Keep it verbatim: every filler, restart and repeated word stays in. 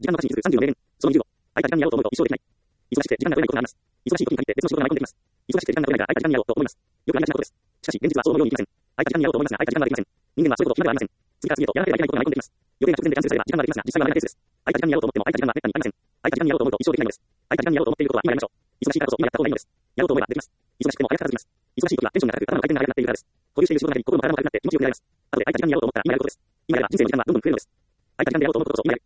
時間の価値にするさんじゅうの名言。そのにじゅうご。空いた時間にやろうと思うと一生できない。忙しくて時間が取れないことがあります。忙しい時に限って別の仕事が舞い込んできます。忙しくて時間が取れないから空いた時間にやろうと思います。よくありがちなことです。しかし、現実はそう思うようにいきません。空いた時間にやろうと思いますが、空いた時間はできません。人間はそういうことを決めてはありません。次から次へとやらなければいけないことが舞い込んできます。予定が直前でキャンセルされれば時間ができますが、実際はないケースです。空いた時間にやろうと思っても空いた時間はめったにありません。空いた時間にやろうと思うと一生できないのです。空いた時間にやろうと思っていることは今やりましょう。忙しいからこそ今やった方がいいのです。やろうと思えばできます。忙しくても早く片付きます。忙しい時はテンションが高く頭の回転が速くなっているからです。保有している仕事が減り、心も体も軽くなって気持ちよくなります。後で空いた時間にやろうと思ったら今やることです。今やれば人生の時間はどんどん増えるのです。空いた時間でやろうと思うことこそ今やる。